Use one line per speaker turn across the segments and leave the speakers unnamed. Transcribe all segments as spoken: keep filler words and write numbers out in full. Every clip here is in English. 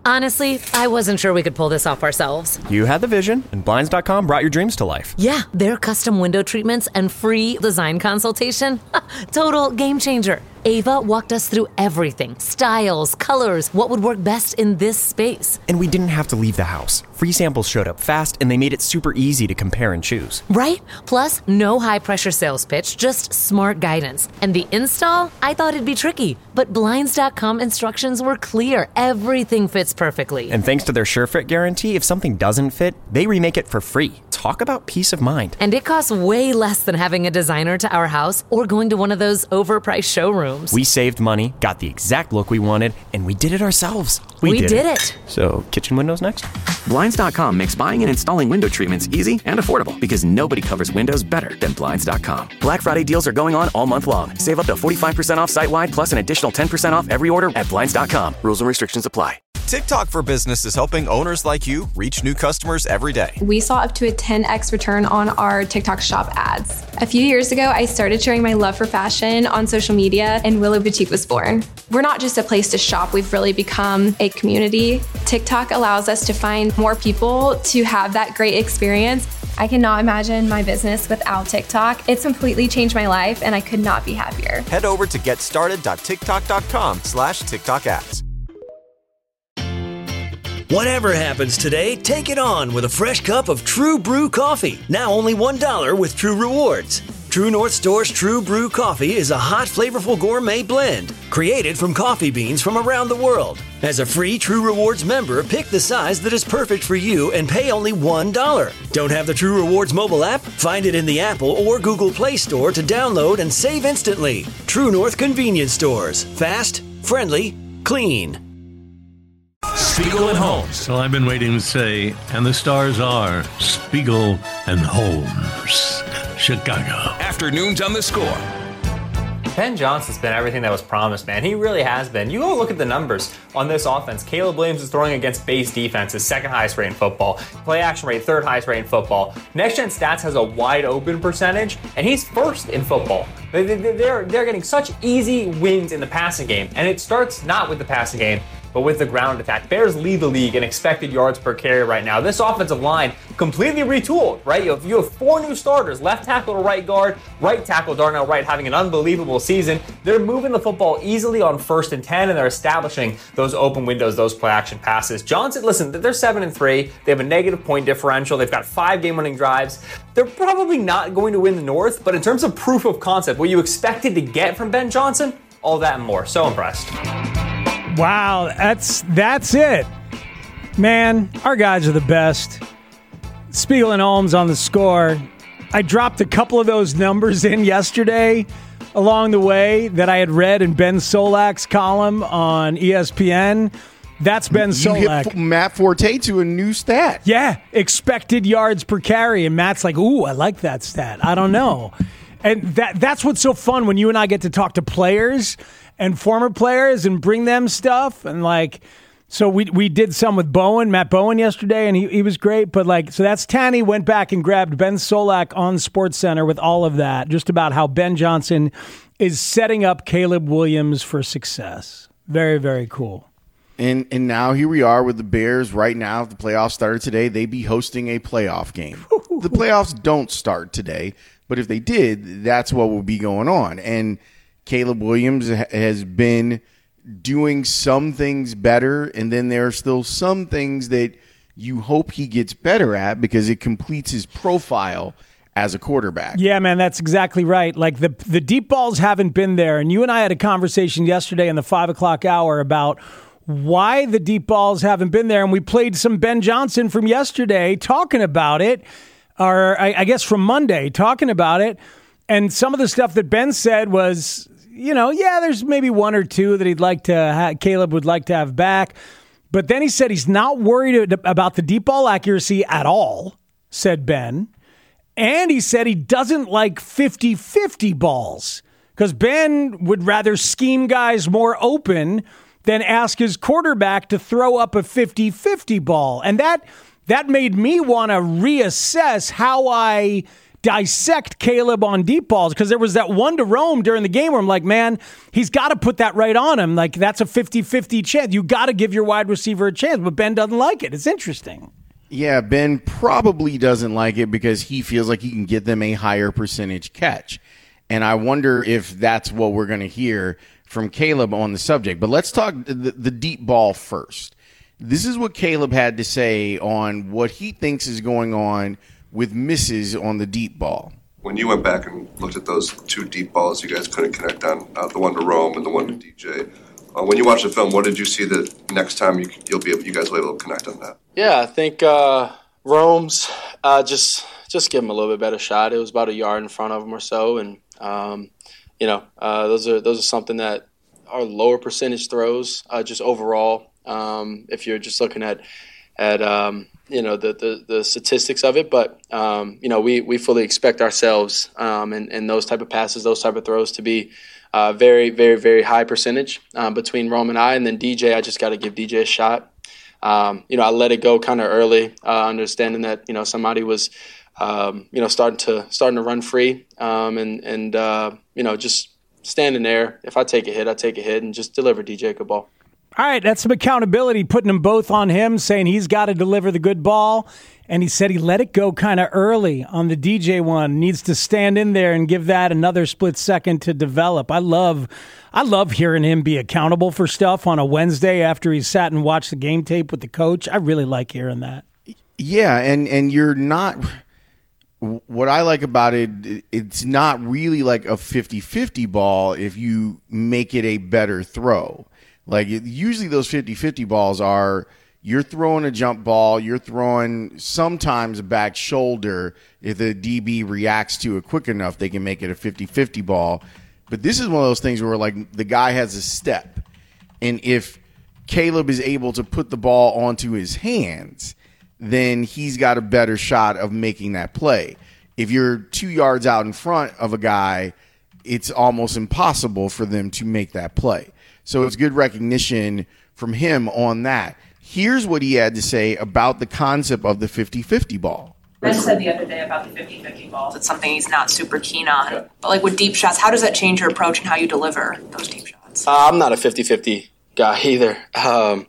Honestly, I wasn't sure we could pull this off ourselves.
You had the vision, and Blinds dot com brought your dreams to life.
Yeah, their custom window treatments and free design consultation. Total game changer. Ava walked us through everything. Styles, colors, what would work best in this space.
And we didn't have to leave the house. Free samples showed up fast, and they made it super easy to compare and choose.
Right? Plus, no high-pressure sales pitch, just smart guidance. And the install? I thought it'd be tricky. But Blinds dot com instructions were clear. Everything fits perfectly.
And thanks to their SureFit guarantee, if something doesn't fit, they remake it for free. Talk about peace of mind.
And it costs way less than having a designer to our house or going to one of those overpriced showrooms.
We saved money, got the exact look we wanted, and we did it ourselves.
We, we did, did it. it.
So, kitchen windows next?
Blinds dot com makes buying and installing window treatments easy and affordable because nobody covers windows better than Blinds dot com. Black Friday deals are going on all month long. Save up to forty-five percent off site-wide plus an additional ten percent off every order at Blinds dot com. Rules and restrictions apply.
TikTok for Business is helping owners like you reach new customers every day.
We saw up to a ten x return on our TikTok shop ads. A few years ago, I started sharing my love for fashion on social media, and Willow Boutique was born. We're not just a place to shop, we've really become a community. TikTok allows us to find more people to have that great experience. I cannot imagine my business without TikTok. It's completely changed my life, and I could not be happier.
Head over to getstarted dot tiktok dot com slash TikTok ads.
Whatever happens today, take it on with a fresh cup of True Brew coffee. Now only one dollar with True Rewards. True North Store's True Brew coffee is a hot, flavorful gourmet blend created from coffee beans from around the world. As a free True Rewards member, pick the size that is perfect for you and pay only one dollar. Don't have the True Rewards mobile app? Find it in the Apple or Google Play Store to download and save instantly. True North Convenience Stores. Fast, friendly, clean.
Spiegel and Holmes.
So I've been waiting to say, and the stars are Spiegel and Holmes. Chicago.
Afternoons on the Score.
Ben Johnson's been everything that was promised, man. He really has been. You go look at the numbers on this offense. Caleb Williams is throwing against base defenses, second highest rate in football. Play action rate, third highest rate in football. Next Gen Stats has a wide open percentage, and he's first in football. They're, they're getting such easy wins in the passing game, and it starts not with the passing game, but with the ground attack. Bears lead the league in expected yards per carry right now. This offensive line completely retooled, right? You have, you have four new starters, left tackle to right guard, right tackle Darnell Wright having an unbelievable season. They're moving the football easily on first and ten, and they're establishing those open windows, those play action passes. Johnson, listen, they're seven and three. They have a negative point differential. They've got five game-winning drives. They're probably not going to win the North, but in terms of proof of concept, what you expected to get from Ben Johnson, all that and more. So impressed.
Wow, that's that's it. Man, our guys are the best. Spiegel and Holmes on the Score. I dropped a couple of those numbers in yesterday along the way that I had read in Ben Solak's column on E S P N. That's Ben
you
Solak.
Hit Matt Forte to a new stat.
Yeah, expected yards per carry. And Matt's like, ooh, I like that stat. I don't know. And that that's what's so fun when you and I get to talk to players and former players and bring them stuff. And like, so we we did some with Bowen, Matt Bowen yesterday, and he, he was great. But like, so that's Tanny went back and grabbed Ben Solak on SportsCenter with all of that, just about how Ben Johnson is setting up Caleb Williams for success. Very, very cool.
And and now here we are with the Bears right now. If the playoffs started today, they'd be hosting a playoff game. The playoffs don't start today, but if they did, that's what will be going on. And Caleb Williams has been doing some things better, and then there are still some things that you hope he gets better at because it completes his profile as a quarterback.
Yeah, man, that's exactly right. Like the the deep balls haven't been there, and you and I had a conversation yesterday in the five o'clock hour about why the deep balls haven't been there, and we played some Ben Johnson from yesterday talking about it, or I, I guess from Monday talking about it, and some of the stuff that Ben said was, you know, yeah, there's maybe one or two that he'd like to have, Caleb would like to have back. But then he said he's not worried about the deep ball accuracy at all, said Ben. And he said he doesn't like fifty-fifty balls because Ben would rather scheme guys more open than ask his quarterback to throw up a fifty-fifty ball. And that that made me want to reassess how I dissect Caleb on deep balls because there was that one to Rome during the game where I'm like, man, he's got to put that right on him. Like, that's a fifty-fifty chance. You got to give your wide receiver a chance, but Ben doesn't like it. It's interesting.
Yeah, Ben probably doesn't like it because he feels like he can get them a higher percentage catch. And I wonder if that's what we're going to hear from Caleb on the subject. But let's talk the, the deep ball first. This is what Caleb had to say on what he thinks is going on with misses on the deep ball.
When you went back and looked at those two deep balls you guys couldn't connect on, uh, the one to Rome and the one to D J, uh, when you watched the film, what did you see that next time you, you'll be able, you guys will be able to connect on that?
Yeah, I think uh, Rome's uh, just just give him a little bit better shot. It was about a yard in front of him or so, and um, you know uh, those are those are something that are lower percentage throws uh, just overall. Um, if you're just looking at at um, you know the, the the statistics of it, but um, you know we we fully expect ourselves um, and and those type of passes, those type of throws to be uh, very very very high percentage uh, between Rome and I, and then D J. I just got to give D J a shot. Um, you know, I let it go kind of early, uh, understanding that you know somebody was um, you know starting to starting to run free, um, and and uh, you know just standing there. If I take a hit, I take a hit, and just deliver D J a good ball.
All right, that's some accountability, putting them both on him, saying he's got to deliver the good ball. And he said he let it go kind of early on the D J one. Needs to stand in there and give that another split second to develop. I love I love hearing him be accountable for stuff on a Wednesday after he sat and watched the game tape with the coach. I really like hearing that.
Yeah, and, and you're not – what I like about it, it's not really like a fifty-fifty ball if you make it a better throw. Like, usually those fifty-fifty balls are you're throwing a jump ball, you're throwing sometimes a back shoulder. If the D B reacts to it quick enough, they can make it a fifty-fifty ball. But this is one of those things where, like, the guy has a step. And if Caleb is able to put the ball onto his hands, then he's got a better shot of making that play. If you're two yards out in front of a guy, it's almost impossible for them to make that play. So it's good recognition from him on that. Here's what he had to say about the concept of the fifty-fifty ball.
Ben said the other day about the fifty-fifty balls. It's something he's not super keen on. Yeah. But like with deep shots, how does that change your approach and how you deliver those deep shots?
Uh, I'm not a fifty-fifty guy either. Um,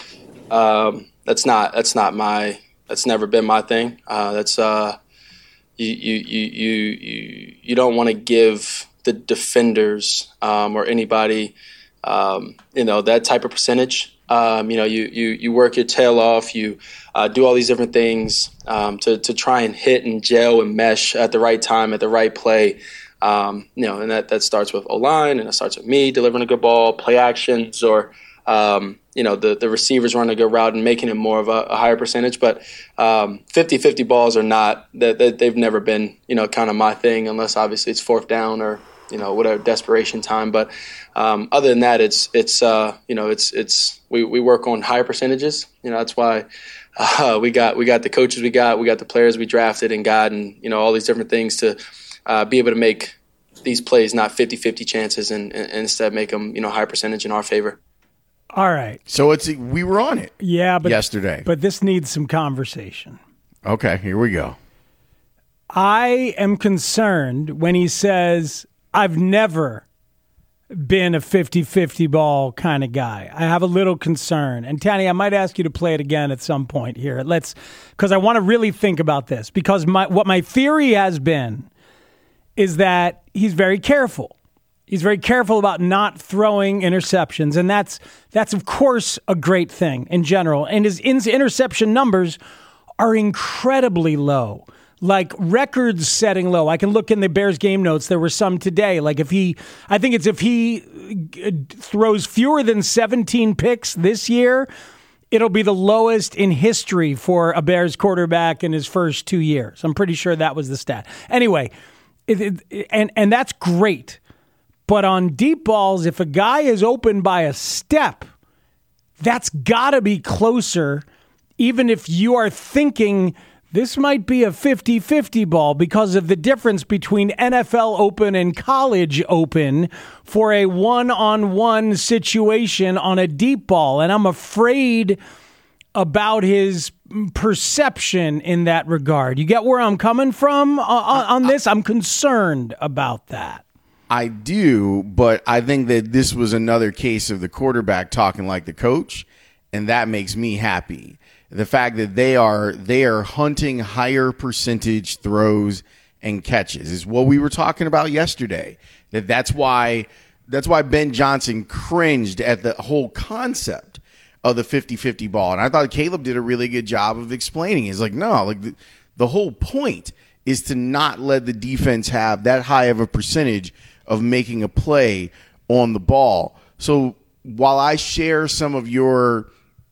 um, that's not that's not my that's never been my thing. Uh, that's uh, you you you you you, you don't want to give the defenders um, or anybody. Um, you know, that type of percentage. Um, you know, you, you, you work your tail off, you uh, do all these different things um, to, to try and hit and gel and mesh at the right time, at the right play. Um, you know, and that, that starts with O-line, and it starts with me delivering a good ball, play actions, or, um, you know, the, the receivers running a good route and making it more of a, a higher percentage. But um, fifty-fifty balls are not, that they, they've never been, you know, kind of my thing, unless obviously it's fourth down or, you know, whatever desperation time. But um, other than that, it's it's uh, you know, it's it's we, we work on higher percentages. You know, that's why uh, we got we got the coaches we got, we got the players we drafted and got, and you know, all these different things to uh, be able to make these plays not fifty-fifty chances, and, and instead make them, you know, high percentage in our favor.
All right.
So it's we were on it.
Yeah, but
yesterday.
But this needs some conversation.
Okay, here we go.
I am concerned when he says, I've never been a fifty-fifty ball kind of guy. I have a little concern. And Tanny, I might ask you to play it again at some point here. Let's, because I want to really think about this. Because my what my theory has been is that he's very careful. He's very careful about not throwing interceptions. And that's, that's of course, a great thing in general. And his interception numbers are incredibly low. Like record-setting low. I can look in the Bears game notes. There were some today. Like if he, I think it's if he throws fewer than seventeen picks this year, it'll be the lowest in history for a Bears quarterback in his first two years. I'm pretty sure that was the stat. Anyway, it, it, and and that's great. But on deep balls, if a guy is open by a step, that's got to be closer, even if you are thinking this might be a fifty-fifty ball because of the difference between N F L open and college open for a one-on-one situation on a deep ball. And I'm afraid about his perception in that regard. You get where I'm coming from on, on this? I'm concerned about that.
I do, but I think that this was another case of the quarterback talking like the coach, and that makes me happy. The fact that they are they are hunting higher percentage throws and catches is what we were talking about yesterday. That that's why that's why Ben Johnson cringed at the whole concept of the fifty-fifty ball. And I thought Caleb did a really good job of explaining. He's like, no, like the, the whole point is to not let the defense have that high of a percentage of making a play on the ball. So while I share some of your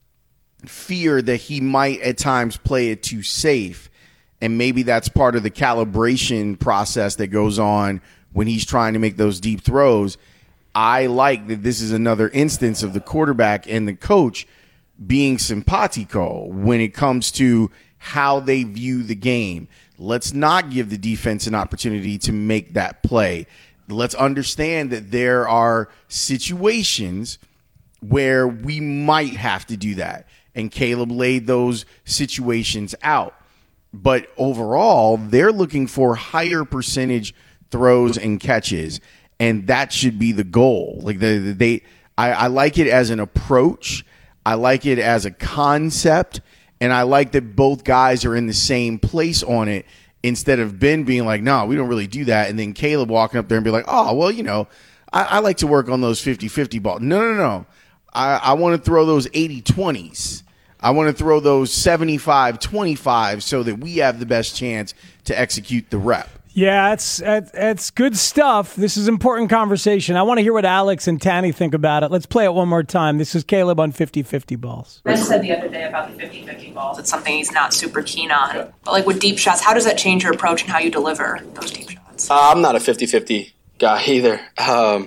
fear that he might at times play it too safe, and maybe that's part of the calibration process that goes on when he's trying to make those deep throws, I like that this is another instance of the quarterback and the coach being simpatico when it comes to how they view the game. Let's not give the defense an opportunity to make that play. Let's understand that there are situations where we might have to do that. And Caleb laid those situations out. But overall, they're looking for higher percentage throws and catches, and that should be the goal. Like they, they I, I like it as an approach. I like it as a concept, and I like that both guys are in the same place on it instead of Ben being like, no, we don't really do that, and then Caleb walking up there and be like, oh, well, you know, I, I like to work on those fifty-fifty balls. No, no, no. I, I want to throw those eighty twenties. I want to throw those seventy-five twenty-five so that we have the best chance to execute the rep.
Yeah, it's it's good stuff. This is important conversation. I want to hear what Alex and Tanny think about it. Let's play it one more time. This is Caleb on fifty-fifty balls.
Ben said the other day about the fifty-fifty balls. It's something he's not super keen on. But like with deep shots, how does that change your approach and how you deliver those deep shots?
Uh, I'm not a fifty-fifty guy either. Um,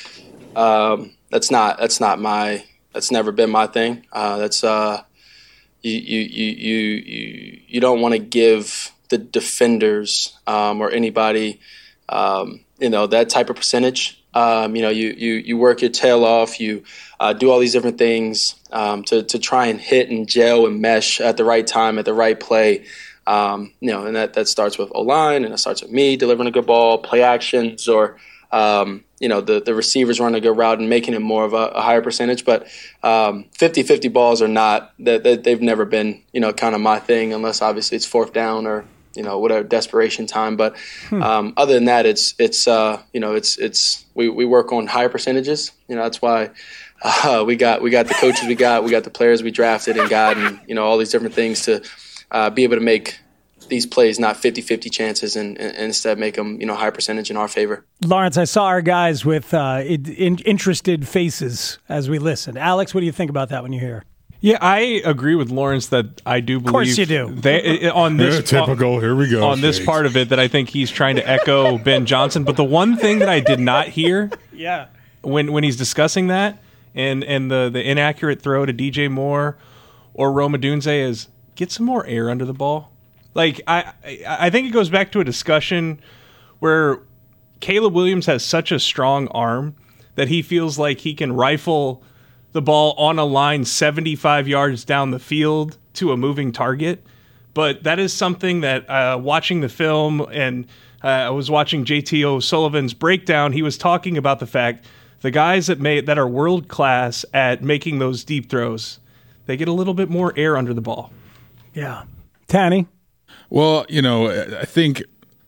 um, that's not that's not my that's never been my thing. Uh, that's uh, you you you you you you don't want to give the defenders um, or anybody, um, you know, that type of percentage. Um, you know, you you you work your tail off, you uh, do all these different things um, to to try and hit and gel and mesh at the right time, at the right play. Um, you know, and that, that starts with O-line, and it starts with me delivering a good ball, play actions, or um, you know, the, the receivers running a good route and making it more of a, a higher percentage. But um, fifty-fifty balls are not, that they, they've never been, you know, kind of my thing, unless obviously it's fourth down or, you know, whatever, desperation time. But um, other than that, it's, it's uh, you know, it's, it's we, we work on higher percentages. You know, that's why uh, we got we got the coaches we got, we got the players we drafted and got, and, you know, all these different things to uh, be able to make these plays not fifty-fifty chances and, and instead make them, you know, high percentage in our favor.
Lawrence, I saw our guys with uh, in, interested faces as we listened. Alex, what do you think about that when you hear?
Yeah, I agree with Lawrence that I do believe.
Of course you do.
They, on this
yeah, typical. Here we go.
On this
Shakes.
part of it, that I think he's trying to echo Ben Johnson. But the one thing that I did not hear,
yeah,
when when he's discussing that and and the the inaccurate throw to D J Moore or Rome Odunze is get some more air under the ball. Like, I, I think it goes back to a discussion where Caleb Williams has such a strong arm that he feels like he can rifle the ball on a line seventy-five yards down the field to a moving target. But that is something that uh, watching the film, and uh, I was watching J T O'Sullivan's breakdown, he was talking about the fact the guys that may, that are world class at making those deep throws, they get a little bit more air under the ball.
Yeah. Tanny?
Well, you know, I think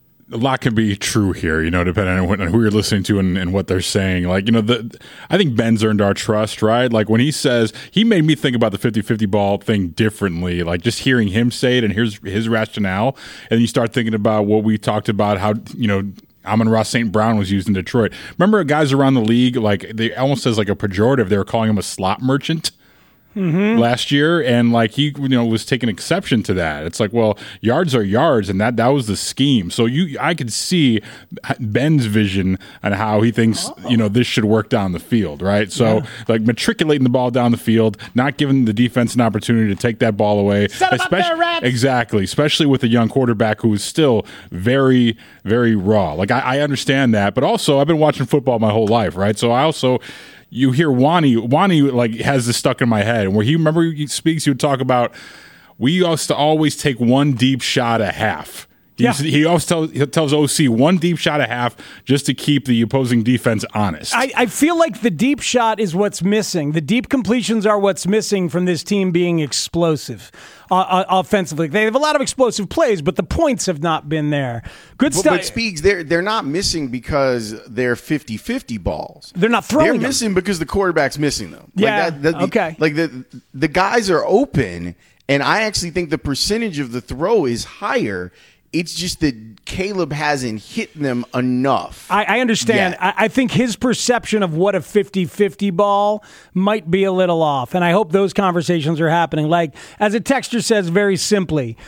a lot can be true here, you know, depending on, what, on who you're listening to and, and what they're saying. Like, you know, the, I think Ben's earned our trust, right? Like when he says, he made me think about the fifty-fifty ball thing differently. Like just hearing him say it and here's his rationale. And you start thinking about what we talked about, how, you know, Amon-Ra Saint Brown was used in Detroit. Remember guys around the league, like they almost as like a pejorative, they were calling him a slot merchant. Mm-hmm. Last year, and like he, you know, was taking exception to that. It's like, well, yards are yards, and that that was the scheme. So you, I could see Ben's vision on how he thinks, oh. you know, this should work down the field, right? So yeah. like matriculating the ball down the field, not giving the defense an opportunity to take that ball away.
Set him up there, Rats.
Exactly, especially with a young quarterback who is still very, very raw. Like I, I understand that, but also I've been watching football my whole life, right? So I also. You hear Wani, Wani like has this stuck in my head, and where he remember he speaks, he would talk about we used to always take one deep shot a half. He,
Yeah.
he always tells, he tells O C one deep shot a half just to keep the opposing defense honest.
I, I feel like the deep shot is what's missing. The deep completions are what's missing from this team being explosive uh, uh, offensively. They have a lot of explosive plays, but the points have not been there. Good
But,
stuff.
but Speaks, they're they're not missing because they're fifty-fifty balls.
They're not throwing
They're
them.
missing because the quarterback's missing them.
Yeah,
Like that, the, the-
okay.
Like the the guys are open, and I actually think the percentage of the throw is higher. It's just that Caleb hasn't hit them enough.
I, I understand.
yet.
I, I think his perception of what a fifty-fifty ball might be a little off, and I hope those conversations are happening. Like, as a texter says very simply,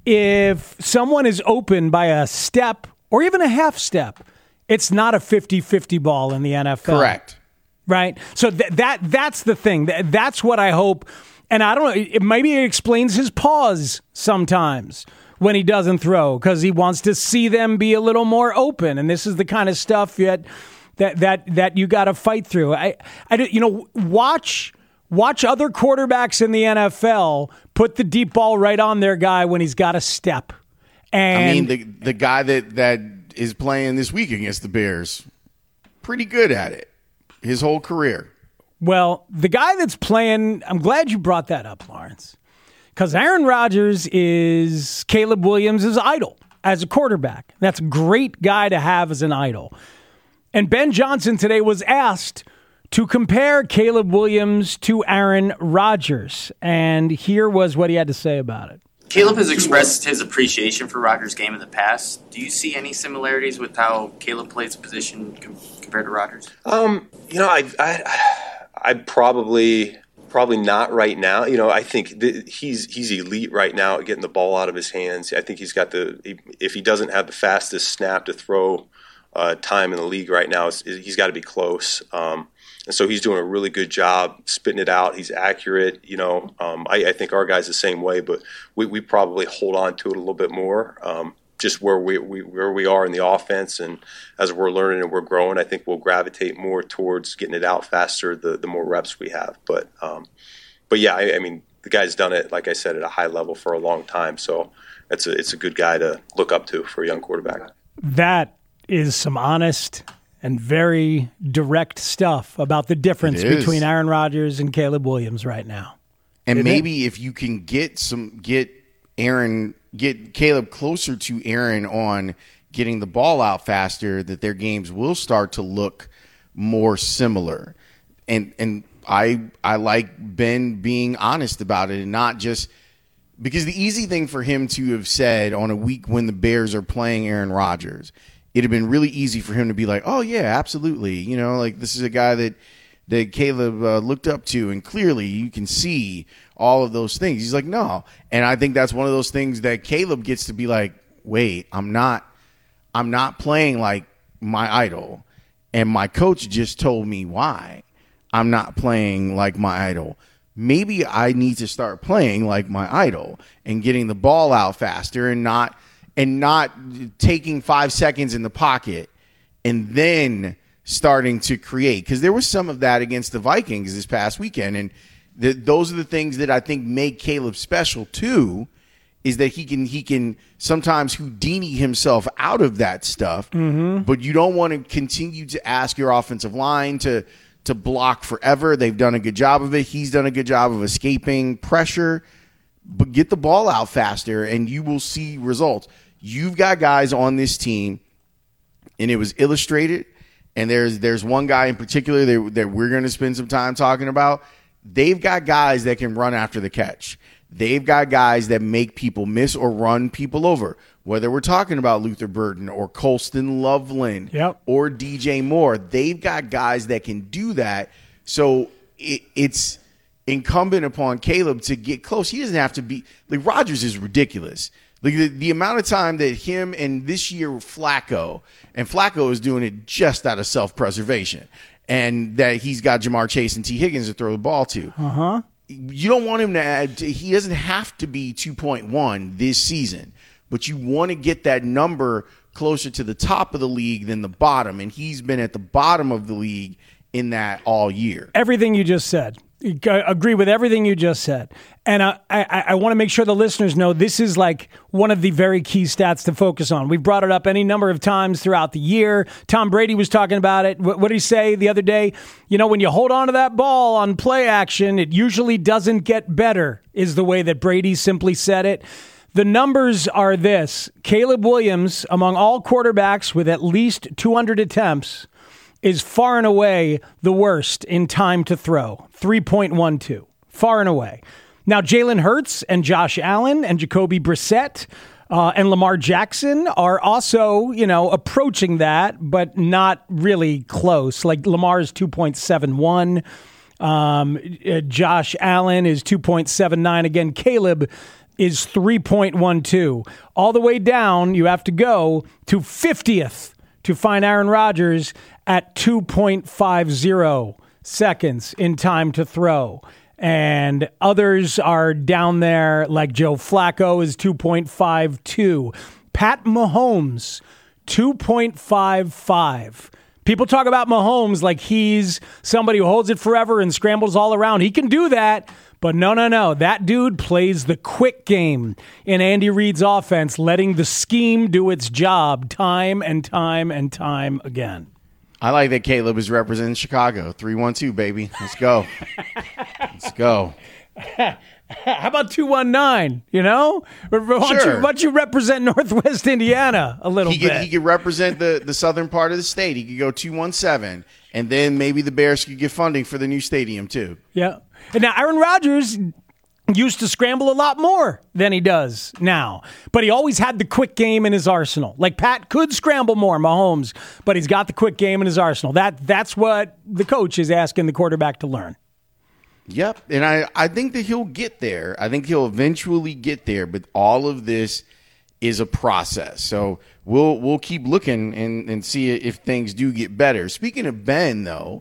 if someone is open by a step or even a half step, it's not a fifty-fifty ball in the N F L.
Correct.
Right? So th- that that's the thing. Th- That's what I hope. And I don't know, it, maybe it explains his pause sometimes when he doesn't throw, because he wants to see them be a little more open. And this is the kind of stuff that that that, that you got to fight through. I, I, you know, watch watch other quarterbacks in the N F L put the deep ball right on their guy when he's got a step. And
I mean, the the guy that, that is playing this week against the Bears, pretty good at it his whole career.
Well, the guy that's playing, I'm glad you brought that up, Lawrence, because Aaron Rodgers is Caleb Williams' idol as a quarterback. That's a great guy to have as an idol. And Ben Johnson today was asked to compare Caleb Williams to Aaron Rodgers. And here was what he had to say about it.
Caleb has expressed his appreciation for Rodgers' game in the past. Do you see any similarities with how Caleb plays the position com- compared to Rodgers?
Um, you know, I, I, I probably, probably not right now. You know, I think th- he's he's elite right now at getting the ball out of his hands. I think he's got the, if he doesn't have the fastest snap to throw uh, time in the league right now, it's, he's got to be close. Um, and so he's doing a really good job spitting it out. He's accurate. You know, um, I, I think our guy's the same way, but we, we probably hold on to it a little bit more. Um, just where we, we where we are in the offense, and as we're learning and we're growing, I think we'll gravitate more towards getting it out faster the, the more reps we have. But um, but yeah, I, I mean, the guy's done it, like I said, at a high level for a long time. So it's a it's a good guy to look up to for a young quarterback.
That is some honest and very direct stuff about the difference
It is.
between Aaron Rodgers and Caleb Williams right now.
And
Isn't
maybe if you can get some get Aaron get Caleb closer to Aaron on getting the ball out faster, that their games will start to look more similar. And and I I like Ben being honest about it, and not just because the easy thing for him to have said on a week when the Bears are playing Aaron Rodgers, it'd have been really easy for him to be like, oh yeah, absolutely. You know, like this is a guy that that Caleb uh, looked up to, and clearly you can see all of those things. He's like, no. And I think that's one of those things that Caleb gets to be like, wait, I'm not, I'm not playing like my idol. And my coach just told me why I'm not playing like my idol. Maybe I need to start playing like my idol and getting the ball out faster, and not, and not taking five seconds in the pocket and then starting to create, because there was some of that against the Vikings this past weekend. And the, those are the things that I think make Caleb special too, is that he can he can sometimes Houdini himself out of that stuff.
Mm-hmm.
But you don't want to continue to ask your offensive line to to block forever. They've done a good job of it. He's done a good job of escaping pressure. But get the ball out faster, and you will see results. You've got guys on this team, and it was illustrated. And there's there's one guy in particular that, that we're going to spend some time talking about. They've got guys that can run after the catch. They've got guys that make people miss or run people over, whether we're talking about Luther Burden or Colston Loveland
yep.
or D J Moore. They've got guys that can do that. So it, it's incumbent upon Caleb to get close. He doesn't have to be – like Rodgers is ridiculous. Like the, the amount of time that him and this year Flacco, and Flacco is doing it just out of self-preservation, and that he's got Jamar Chase and T. Higgins to throw the ball to.
Uh-huh.
You don't want him to add – he doesn't have to be two point one this season, but you want to get that number closer to the top of the league than the bottom, and he's been at the bottom of the league in that all year.
Everything you just said. I agree with everything you just said. And I, I, I want to make sure the listeners know this is like one of the very key stats to focus on. We've brought it up any number of times throughout the year. Tom Brady was talking about it. What, what did he say the other day? You know, when you hold on to that ball on play action, it usually doesn't get better, is the way that Brady simply said it. The numbers are this. Caleb Williams, among all quarterbacks with at least two hundred attempts, is far and away the worst in time to throw, three point one two, far and away. Now, Jalen Hurts and Josh Allen and Jacoby Brissett uh, and Lamar Jackson are also, you know, approaching that, but not really close. Like Lamar's two point seven one. Um, uh, Josh Allen is two point seven nine. Again, Caleb is three point one two. All the way down, you have to go to fiftieth to find Aaron Rodgers at two point five zero seconds in time to throw. And others are down there, like Joe Flacco is two point five two. Pat Mahomes, two point five five. People talk about Mahomes like he's somebody who holds it forever and scrambles all around. He can do that, but no, no, no. That dude plays the quick game in Andy Reid's offense, letting the scheme do its job time and time and time again.
I like that Caleb is representing Chicago. three one two, baby. Let's go. Let's go.
How about two one nine, you know? Why don't,
Sure.
you, why don't you represent Northwest Indiana a little
He
bit?
could, he could represent the, the southern part of the state. He could go two one seven, and then maybe the Bears could get funding for the new stadium, too.
Yeah. And now Aaron Rodgers used to scramble a lot more than he does now. But he always had the quick game in his arsenal. Like Pat could scramble more, Mahomes, but he's got the quick game in his arsenal. That That's what the coach is asking the quarterback to learn.
Yep, and I, I think that he'll get there. I think he'll eventually get there, but all of this is a process. So we'll we'll keep looking and, and see if things do get better. Speaking of Ben, though,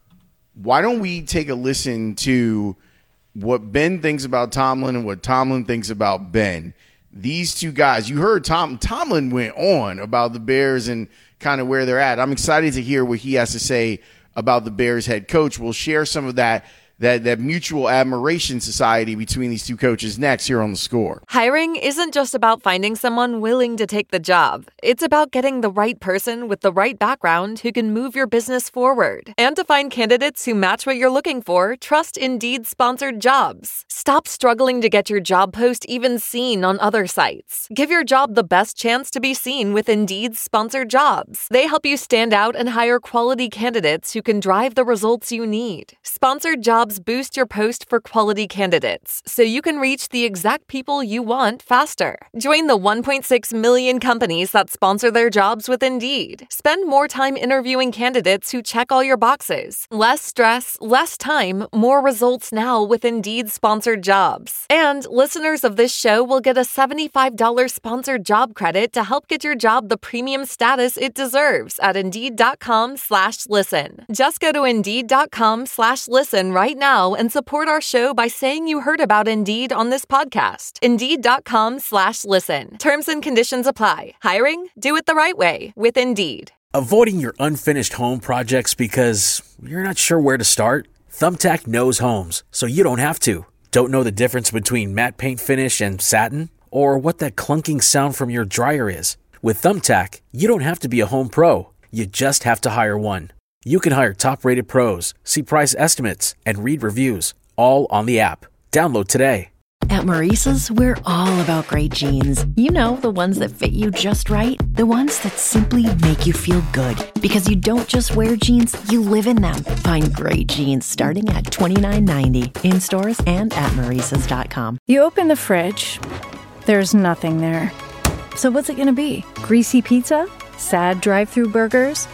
why don't we take a listen to what Ben thinks about Tomlin and what Tomlin thinks about Ben? These two guys, you heard Tom Tomlin went on about the Bears and kind of where they're at. I'm excited to hear what he has to say about the Bears head coach. We'll share some of that That, that mutual admiration society between these two coaches next here on The Score.
Hiring isn't just about finding someone willing to take the job. It's about getting the right person with the right background who can move your business forward. And to find candidates who match what you're looking for, trust Indeed-sponsored jobs. Stop struggling to get your job post even seen on other sites. Give your job the best chance to be seen with Indeed-sponsored jobs. They help you stand out and hire quality candidates who can drive the results you need. Sponsored jobs boost your post for quality candidates, so you can reach the exact people you want faster. Join the one point six million companies that sponsor their jobs with Indeed. Spend more time interviewing candidates who check all your boxes. Less stress, less time, more results now with Indeed sponsored jobs. And listeners of this show will get a seventy-five dollars sponsored job credit to help get your job the premium status it deserves at Indeed.com slash listen. Just go to Indeed.com slash listen right now and support our show by saying you heard about Indeed on this podcast. Indeed.com slash listen. Terms and conditions apply. Hiring? Do it the right way with Indeed.
Avoiding your unfinished home projects because you're not sure where to start? Thumbtack knows homes, so you don't have to. Don't know the difference between matte paint finish and satin? Or what that clunking sound from your dryer is? With Thumbtack, you don't have to be a home pro. You just have to hire one. You can hire top-rated pros, see price estimates, and read reviews, all on the app. Download today.
At Maurice's, we're all about great jeans. You know, the ones that fit you just right. The ones that simply make you feel good. Because you don't just wear jeans, you live in them. Find great jeans starting at twenty-nine ninety in stores and at Maurices dot com.
You open the fridge, there's nothing there. So what's it going to be? Greasy pizza? Sad drive-through burgers?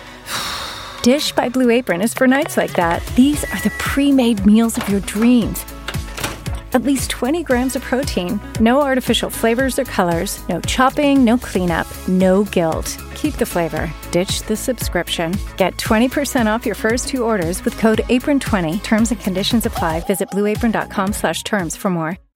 Dish by Blue Apron is for nights like that. These are the pre-made meals of your dreams. At least twenty grams of protein, no artificial flavors or colors, no chopping, no cleanup, no guilt. Keep the flavor. Ditch the subscription. Get twenty percent off your first two orders with code apron twenty. Terms and conditions apply. Visit blueapron.com slash terms for more.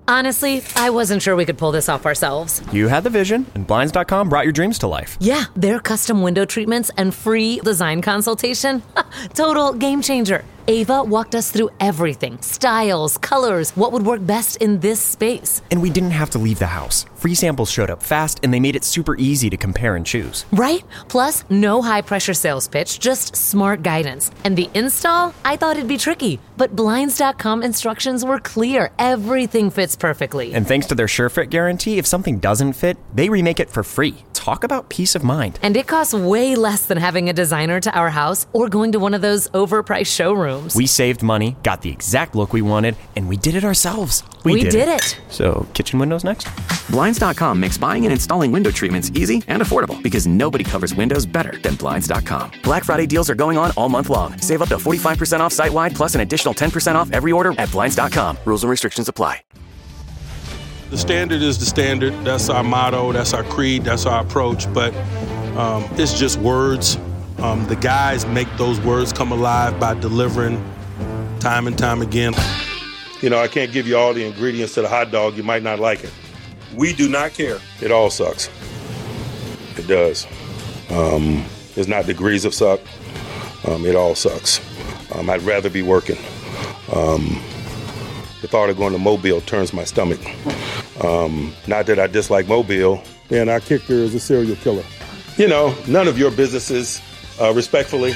Honestly, I wasn't sure we could pull this off ourselves.
You had the vision, and Blinds dot com brought your dreams to life.
Yeah, their custom window treatments and free design consultation. Total game changer. Ava walked us through everything. Styles, colors, what would work best in this space.
And we didn't have to leave the house. Free samples showed up fast, and they made it super easy to compare and choose.
Right? Plus, no high-pressure sales pitch, just smart guidance. And the install? I thought it'd be tricky, but Blinds dot com instructions were clear. Everything fits perfectly.
And thanks to their SureFit guarantee, if something doesn't fit, they remake it for free. Talk about peace of mind.
And it costs way less than having a designer to our house or going to one of those overpriced showrooms.
We saved money, got the exact look we wanted, and we did it ourselves.
We, we did, did it. it.
So, kitchen windows next?
Blinds dot com makes buying and installing window treatments easy and affordable because nobody covers windows better than Blinds dot com. Black Friday deals are going on all month long. Save up to forty-five percent off site-wide plus an additional ten percent off every order at Blinds dot com. Rules and restrictions apply.
The standard is the standard. That's our motto. That's our creed. That's our approach. But um, it's just words. Um, the guys make those words come alive by delivering time and time again. You know, I can't give you all the ingredients to the hot dog. You might not like it. We do not care. It all sucks. It does. Um, it's not degrees of suck. Um, it all sucks. Um, I'd rather be working. Um, the thought of going to Mobile turns my stomach. Um, not that I dislike Mobile. Man, our kicker is a serial killer. You know, none of your businesses, uh, respectfully.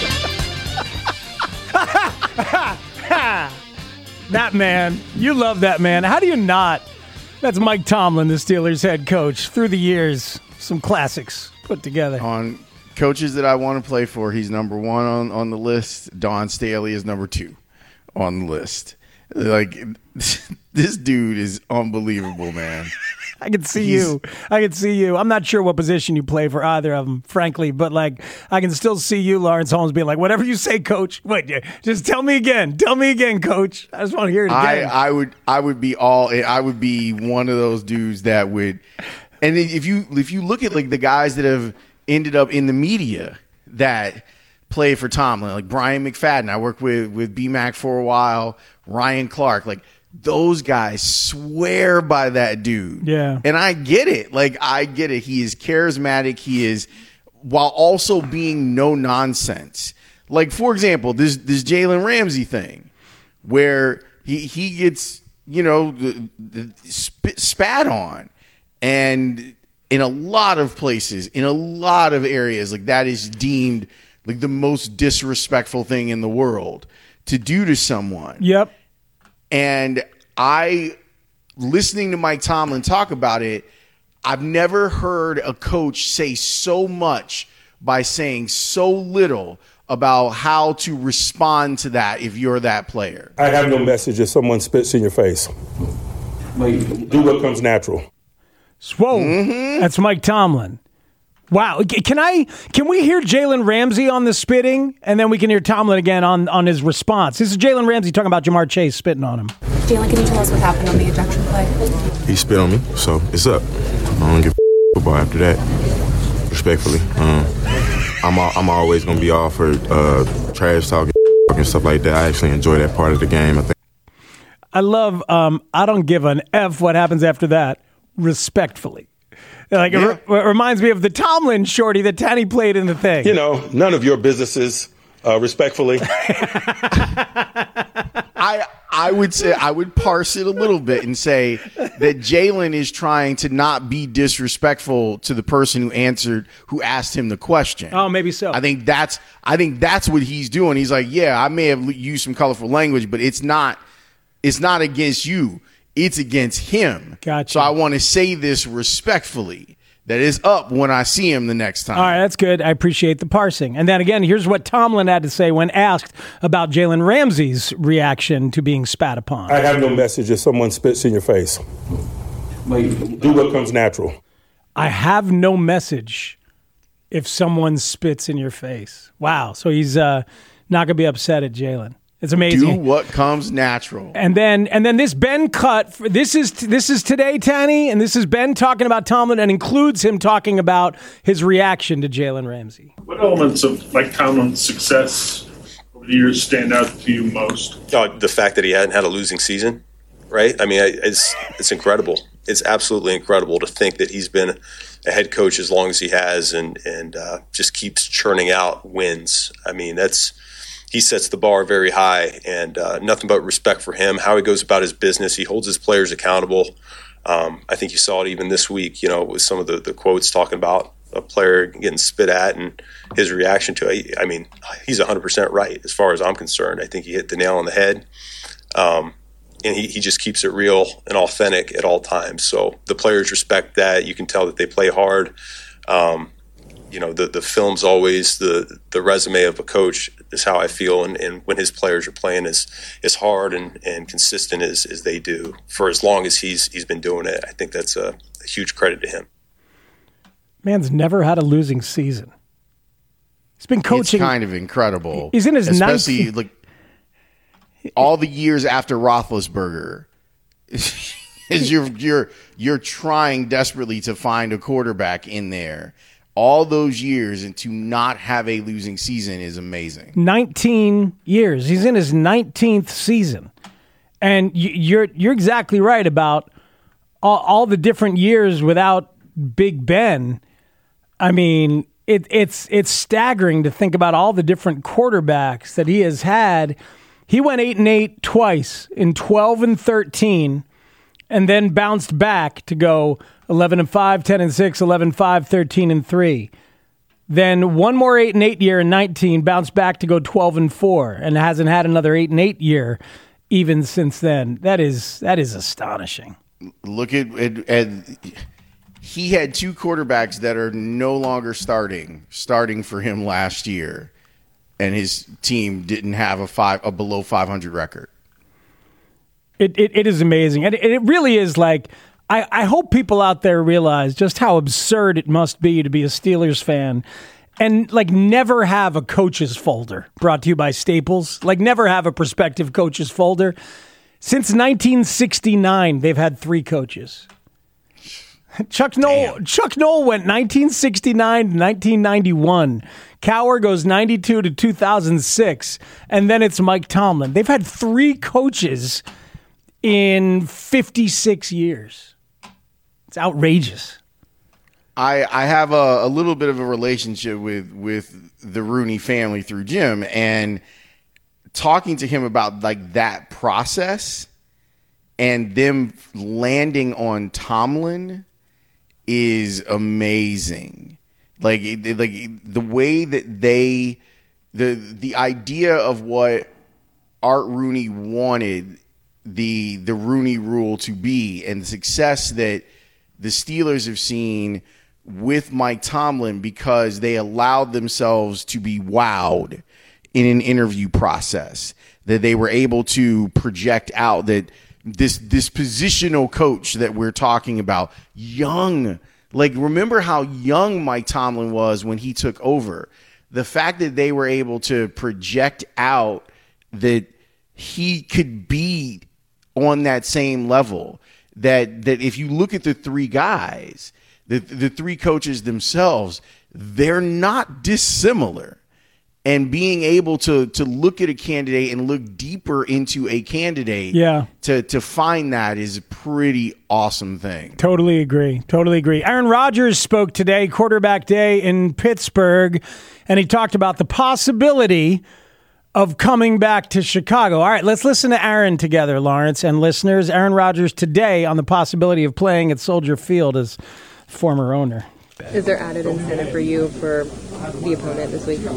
That man, you love that man. How do you not? That's Mike Tomlin, the Steelers head coach. Through the years, some classics put together.
On coaches that I want to play for, he's number one on, on the list. Dawn Staley is number two on the list. Like, this dude is unbelievable, man.
I can see
He's,
you. I can see you. I'm not sure what position you play for either of them, frankly, but like I can still see you, Lawrence Holmes, being like, whatever you say, coach. Wait, just tell me again. Tell me again, coach. I just want to hear it again.
I, I would I would be all I would be one of those dudes that would, and if you if you look at like the guys that have ended up in the media that play for Tomlin, like Brian McFadden. I worked with with B-Mac for a while, Ryan Clark, like those guys swear by that dude.
Yeah.
And I get it. Like, I get it. He is charismatic. He is, while also being no nonsense. Like, for example, this this Jalen Ramsey thing where he, he gets, you know, the, the sp- spat on. And in a lot of places, in a lot of areas, like that is deemed like the most disrespectful thing in the world to do to someone.
Yep.
And I, listening to Mike Tomlin talk about it, I've never heard a coach say so much by saying so little about how to respond to that if you're that player.
I have no message if someone spits in your face. Do what comes natural.
Whoa, mm-hmm. That's Mike Tomlin. Wow, can I? Can we hear Jalen Ramsey on the spitting, and then we can hear Tomlin again on, on his response? This is Jalen Ramsey talking about Jamar Chase spitting on him.
Jalen, can you tell us what happened on the ejection play?
He spit on me, so it's up. I don't give a football after that. Respectfully, um, I'm all, I'm always gonna be all for uh, trash talking and stuff like that. I actually enjoy that part of the game. I think.
I love. Um, I don't give an F what happens after that. Respectfully. Like yeah. it, re- it reminds me of the Tomlin shorty that Tanny played in the thing.
You know, none of your businesses, uh, respectfully.
I I would say I would parse it a little bit and say that Jalen is trying to not be disrespectful to the person who answered, who asked him the question.
Oh, maybe so.
I think that's I think that's what he's doing. He's like, yeah, I may have used some colorful language, but it's not it's not against you. It's against him.
Gotcha.
So I want to say this respectfully. That is up when I see him the next time.
All right, that's good. I appreciate the parsing. And then again, here's what Tomlin had to say when asked about Jalen Ramsey's reaction to being spat upon.
I have no message if someone spits in your face. Do what comes natural.
I have no message if someone spits in your face. Wow. So he's uh, not going to be upset at Jalen. It's amazing.
Do what comes natural.
And then and then this Ben cut, this is this is today, Tanny, and this is Ben talking about Tomlin and includes him talking about his reaction to Jalen Ramsey.
What elements of Mike Tomlin's success over the years stand out to you most?
Uh, the fact that he hadn't had a losing season. right? I mean, it's it's incredible. It's absolutely incredible to think that he's been a head coach as long as he has, and and uh, just keeps churning out wins. I mean, that's he sets the bar very high, and uh, nothing but respect for him. How he goes about his business, he holds his players accountable. Um, I think you saw it even this week, you know, with some of the, the quotes talking about a player getting spit at and his reaction to it. I mean, he's one hundred percent right as far as I'm concerned. I think he hit the nail on the head. Um, and he, he just keeps it real and authentic at all times. So the players respect that. You can tell that they play hard. Um, you know, the, the film's always the, the resume of a coach is how I feel. And, and when his players are playing as, as hard and, and consistent as, as they do for as long as he's he's been doing it, I think that's a, a huge credit to him.
Man's never had a losing season. He's been coaching.
It's kind of incredible.
He's in his
especially
ninth.
like all the years after Roethlisberger. Is you're you're you're trying desperately to find a quarterback in there. All those years and to not have a losing season is amazing.
nineteen years. He's in his nineteenth season, and you're you're exactly right about all, all the different years without Big Ben. I mean, it, it's it's staggering to think about all the different quarterbacks that he has had. He went eight and eight twice in twelve and thirteen, and then bounced back to go eleven and five, ten and six, eleven and five, thirteen and three. Then one more eight and eight year in nineteen, bounced back to go twelve and four, and hasn't had another eight and eight year even since then. That is that is astonishing.
Look at, at, at he had two quarterbacks that are no longer starting, starting for him last year, and his team didn't have a five a below five hundred record.
It it, it is amazing, and it, it really is like. I, I hope people out there realize just how absurd it must be to be a Steelers fan and like never have a coaches folder brought to you by Staples. Like never have a prospective coaches folder. Since nineteen sixty-nine, they've had three coaches. Chuck Noll, Chuck Noll went nineteen sixty-nine to nineteen ninety-one. Cowher goes ninety-two to two thousand six. And then it's Mike Tomlin. They've had three coaches in fifty-six years. It's outrageous.
I I have a, a little bit of a relationship with with the Rooney family through Jim, and talking to him about like that process and them landing on Tomlin is amazing. Like like the way that they the the idea of what Art Rooney wanted the the Rooney Rule to be, and the success that the Steelers have seen with Mike Tomlin because they allowed themselves to be wowed in an interview process, that they were able to project out that this this positional coach that we're talking about, young, like remember how young Mike Tomlin was when he took over. The fact that they were able to project out that he could be on that same level, that that if you look at the three guys, the the three coaches themselves, they're not dissimilar. And being able to to look at a candidate and look deeper into a candidate,
yeah,
to to find that is a pretty awesome thing.
Totally agree. Totally agree. Aaron Rodgers spoke today, quarterback day in Pittsburgh, and he talked about the possibility of coming back to Chicago. All right, let's listen to Aaron together, Lawrence and listeners. Aaron Rodgers today on the possibility of playing at Soldier Field as former owner.
Is there added incentive for you for the opponent this week?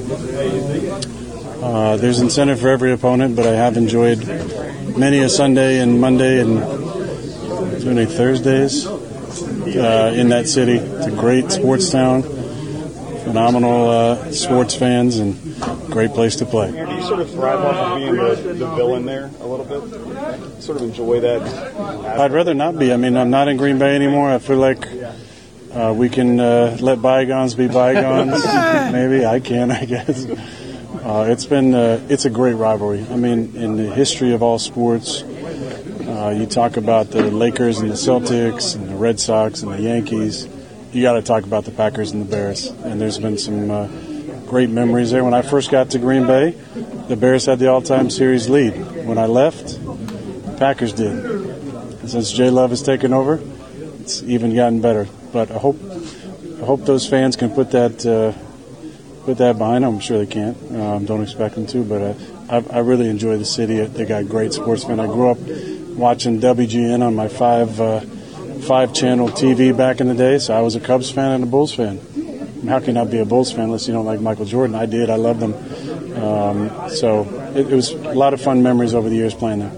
Uh, there's incentive for every opponent, but I have enjoyed many a Sunday and Monday and many Thursdays uh, in that city. It's a great sports town, phenomenal uh, sports fans, and great place to play.
Do you sort of thrive off of being the, the villain there a little bit? Sort of enjoy that?
I'd rather not be. I mean, I'm not in Green Bay anymore. I feel like uh, we can uh, let bygones be bygones. Maybe I can, I guess. Uh, it's been uh, it's a great rivalry. I mean, in the history of all sports, uh, you talk about the Lakers and the Celtics and the Red Sox and the Yankees. You got to talk about the Packers and the Bears. And there's been some uh, great memories there. When I first got to Green Bay, the Bears had the all-time series lead. When I left, the Packers did. Since Jay Love has taken over, it's even gotten better. But I hope I hope those fans can put that uh, put that behind them. I'm sure they can't. Um, don't expect them to, but uh, I, I really enjoy the city. They got great sports fans. I grew up watching W G N on my five uh, five channel T V back in the day, so I was a Cubs fan and a Bulls fan. How can I be a Bulls fan unless you don't like Michael Jordan? I did. I loved them. Um, so it, it was a lot of fun memories over the years playing there.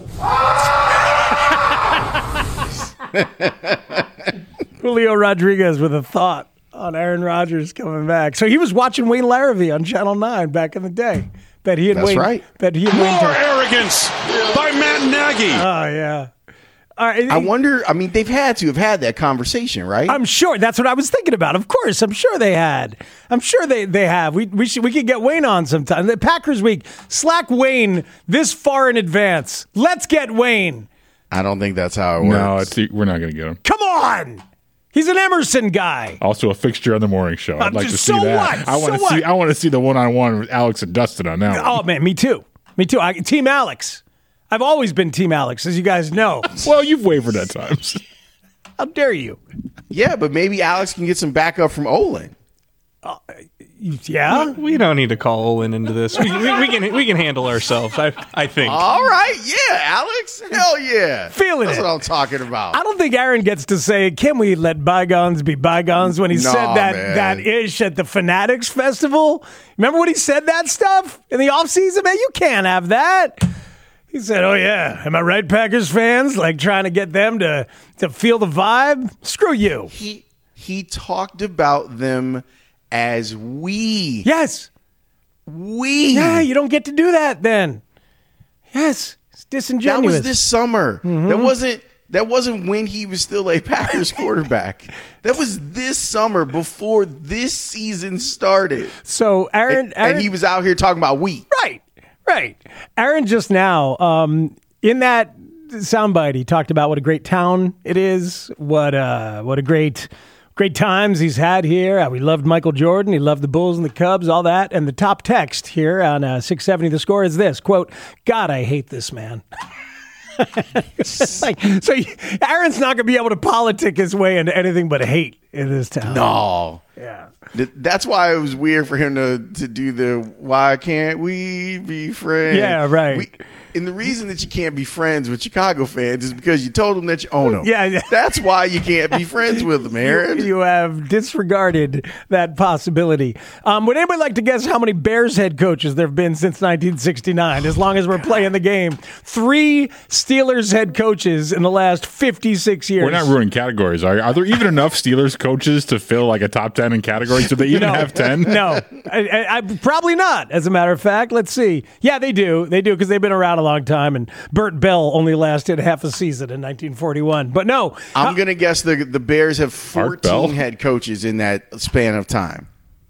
Julio Rodriguez with a thought on Aaron Rodgers coming back. So he was watching Wayne Larrivee on Channel nine back in the day. Bet he and
That's
Wayne.
right.
Bet he and
More
Wayne. More
arrogance by Matt Nagy.
Oh yeah. All right.
I wonder. I mean, they've had to have had that conversation, right?
I'm sure that's what I was thinking about. Of course, I'm sure they had. I'm sure they, they have. We we should we could get Wayne on sometime. The Packers week. Slack Wayne this far in advance. Let's get Wayne.
I don't think that's how it
No,
works.
it's, we're not going to get him.
Come on. He's an Emerson guy.
Also, a fixture on the morning show. I'd
Um,
like to
so
see that.
what?
I want
So
to see.
what?
I want to see the one-on-one with Alex and Dustin on that.
Oh man, me too. Me too. I, Team Alex. I've always been Team Alex, as you guys know.
Well, you've wavered at times.
How dare you?
Yeah, but maybe Alex can get some backup from Olin.
Uh, yeah,
we, we don't need to call Olin into this. We, we, we can we can handle ourselves. I I think.
All right, yeah, Alex. Hell yeah,
feeling
That's
it.
what I'm talking about.
I don't think Aaron gets to say, "Can we let bygones be bygones?" When he
Nah,
said that
man.
that ish at the Fanatics Festival. Remember when he said that stuff in the offseason? Man, you can't have that. He said, "Oh yeah, am I right, Packers fans? Like trying to get them to to feel the vibe? Screw you."
He he talked about them as we.
Yes,
we.
Yeah, you don't get to do that then. Yes, it's disingenuous.
That was this summer.
Mhm.
That wasn't. That wasn't when he was still a Packers quarterback. That was this summer before this season started.
So Aaron,
and,
Aaron
and he was out here talking about we.
Right, right. Aaron just now, um, in that soundbite, he talked about what a great town it is, what uh, what a great, great times he's had here. How he loved Michael Jordan, he loved the Bulls and the Cubs, all that. And the top text here on uh, six seventy The Score is this, quote, "God, I hate this man." like, so Aaron's not going to be able to politic his way into anything but hate in this town.
No.
Yeah.
Th- That's why it was weird for him to, to do the why can't we be friends?
Yeah, right.
We, and the reason that you can't be friends with Chicago fans is because you told them that you own them.
Yeah, yeah.
That's why you can't be friends with them, Aaron.
You, you have disregarded that possibility. Um, would anybody like to guess how many Bears head coaches there have been since nineteen sixty-nine? As long as we're playing the game, three Steelers head coaches in the last fifty-six years.
We're not ruining categories, are you? Are there even enough Steelers coaches to fill like a top ten in categories? Do they even
No.
have ten?
No, I, I, I, probably not. As a matter of fact, let's see. Yeah, they do. They do because they've been around a long time, and Burt Bell only lasted half a season in nineteen forty-one. But no,
I'm going to guess the the Bears have
Art Bell?
fourteen head coaches in that span of time.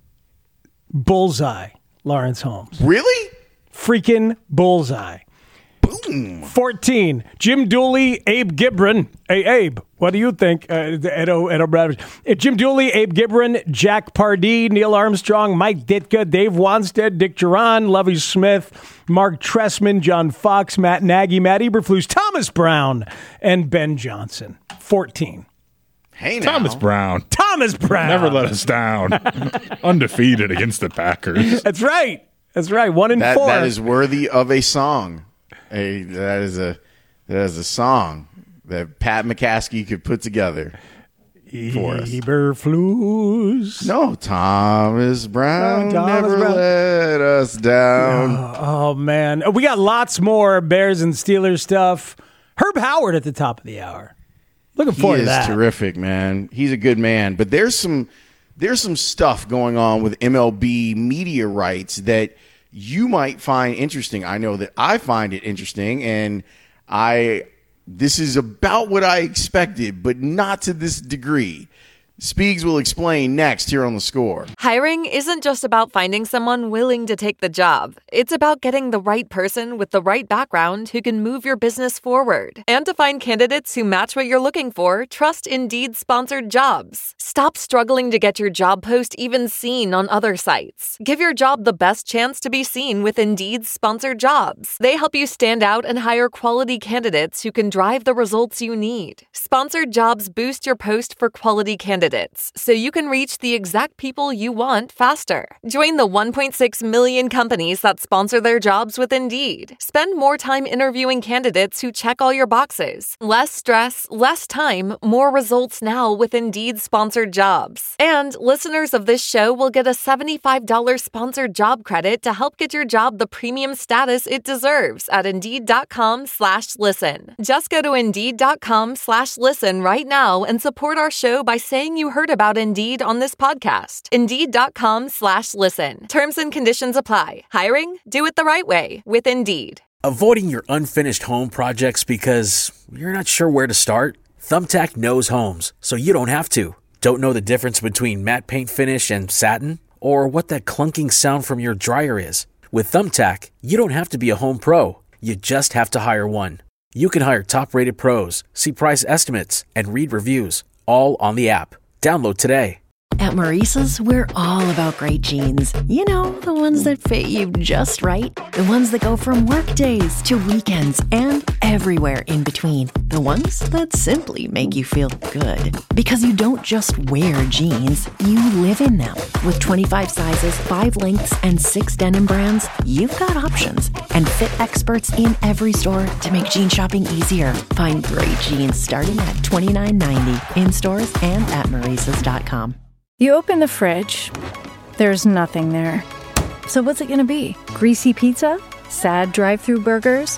bullseye, Lawrence Holmes.
Really?
Freaking bullseye.
Boom.
fourteen. Jim Dooley, Abe Gibran. Hey, Abe, what do you think? Uh, Edo, Edo Bradford. Uh, Jim Dooley, Abe Gibran, Jack Pardee, Neil Armstrong, Mike Ditka, Dave Wanstead, Dick Duran, Lovie Smith, Mark Tressman, John Fox, Matt Nagy, Matt Eberflus, Thomas Brown, and Ben Johnson. fourteen.
Hey now.
Thomas Brown.
Thomas Brown.
Never let us down. Undefeated against the Packers.
That's right. That's right. One in
That,
four.
that is worthy of a song. A, that is a that is a song that Pat McCaskey could put together for us.
Eberflus.
No, Thomas Brown
No, Thomas
never
Brown.
let us down.
Oh, oh, man. We got lots more Bears and Steelers stuff. Herb Howard at the top of the hour. Looking forward
he
to
is
that.
terrific, man. He's a good man. But there's some there's some stuff going on with M L B media rights that you might find interesting. I know that I find it interesting, and I this is about what I expected, but not to this degree. Speegs will explain next here on The Score.
Hiring isn't just about finding someone willing to take the job. It's about getting the right person with the right background who can move your business forward. And to find candidates who match what you're looking for, trust Indeed sponsored jobs. Stop struggling to get your job post even seen on other sites. Give your job the best chance to be seen with Indeed sponsored jobs. They help you stand out and hire quality candidates who can drive the results you need. Sponsored jobs boost your post for quality candidates, so you can reach the exact people you want faster. Join the one point six million companies that sponsor their jobs with Indeed. Spend more time interviewing candidates who check all your boxes. Less stress, less time, more results now with Indeed sponsored jobs. And listeners of this show will get a seventy-five dollars sponsored job credit to help get your job the premium status it deserves at Indeed.com slash listen. Just go to Indeed.com slash listen right now and support our show by saying you heard about Indeed on this podcast. Indeed.com slash listen. Terms and conditions apply. Hiring? Do it the right way with Indeed.
Avoiding your unfinished home projects because you're not sure where to start? Thumbtack knows homes, so you don't have to. Don't know the difference between matte paint finish and satin? Or what that clunking sound from your dryer is? With Thumbtack, you don't have to be a home pro. You just have to hire one. You can hire top-rated pros, see price estimates, and read reviews, all on the app. Download today.
At Maurice's, we're all about great jeans. You know, the ones that fit you just right. The ones that go from work days to weekends and everywhere in between. The ones that simply make you feel good. Because you don't just wear jeans, you live in them. With twenty-five sizes, five lengths, and six denim brands, you've got options. And fit experts in every store to make jean shopping easier. Find great jeans starting at twenty-nine ninety in stores and at Maurices dot com.
You open the fridge, there's nothing there. So what's it gonna be? Greasy pizza? Sad drive-through burgers?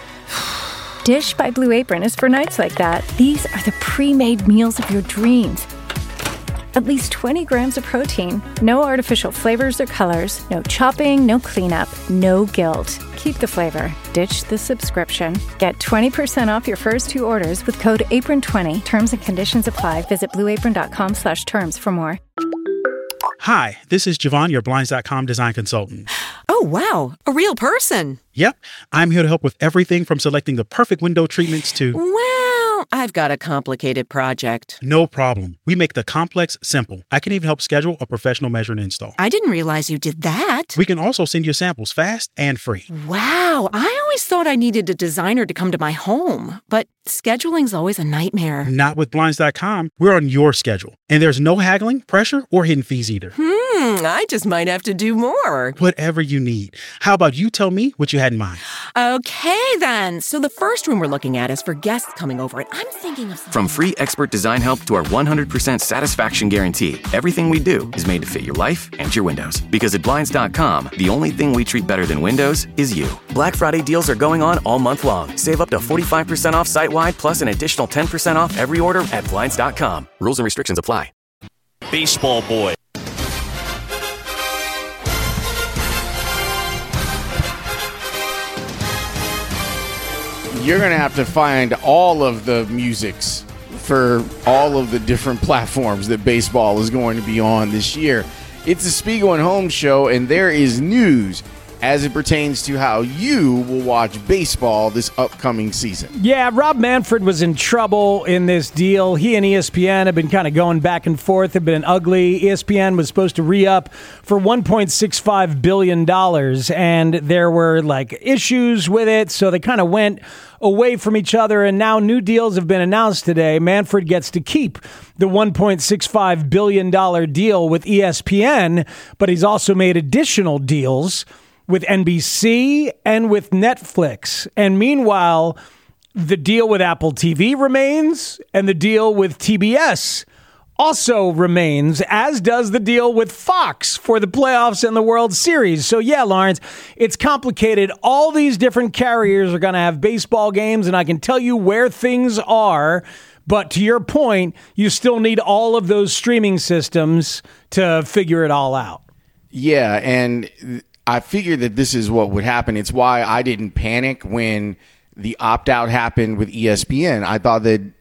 Dish by Blue Apron is for nights like that. These are the pre-made meals of your dreams. At least twenty grams of protein, no artificial flavors or colors, no chopping, no cleanup, no guilt. Keep the flavor. Ditch the subscription. Get twenty percent off your first two orders with code apron twenty. Terms and conditions apply. Visit blueapron.com slash terms for more.
Hi, this is Javon, your Blinds dot com design consultant.
Oh, wow. A real person.
Yep. I'm here to help with everything from selecting the perfect window treatments to...
Well, I've got a complicated project.
No problem. We make the complex simple. I can even help schedule a professional measure and install.
I didn't realize you did that.
We can also send you samples fast and free.
Wow. I always thought I needed a designer to come to my home, but scheduling's always a nightmare.
Not with Blinds dot com. We're on your schedule. And there's no haggling, pressure, or hidden fees either.
Hmm, I just might have to do more.
Whatever you need. How about you tell me what you had in mind?
Okay, then. So the first room we're looking at is for guests coming over, and I'm thinking of something.
From free expert design help to our one hundred percent satisfaction guarantee, everything we do is made to fit your life and your windows. Because at Blinds dot com, the only thing we treat better than windows is you. Black Friday deals are going on all month long. Save up to forty-five percent off site-wide, plus an additional ten percent off every order at Blinds dot com. Rules and restrictions apply.
Baseball boy.
You're going to have to find all of the musics for all of the different platforms that baseball is going to be on this year. It's the Spiegel and Holmes show, and there is news as it pertains to how you will watch baseball this upcoming season.
Yeah, Rob Manfred was in trouble in this deal. He and E S P N have been kind of going back and forth, have been ugly. E S P N was supposed to re-up for one point six five billion dollars, and there were like issues with it, so they kind of went away from each other, and now new deals have been announced today. Manfred gets to keep the one point six five billion dollars deal with E S P N, but he's also made additional deals with N B C and with Netflix. And meanwhile, the deal with Apple T V remains, and the deal with T B S also remains, as does the deal with Fox for the playoffs and the World Series. So yeah, Lawrence, it's complicated. All these different carriers are going to have baseball games, and I can tell you where things are. But to your point, you still need all of those streaming systems to figure it all out.
Yeah, and I figured that this is what would happen. It's why I didn't panic when the opt-out happened with E S P N. I thought that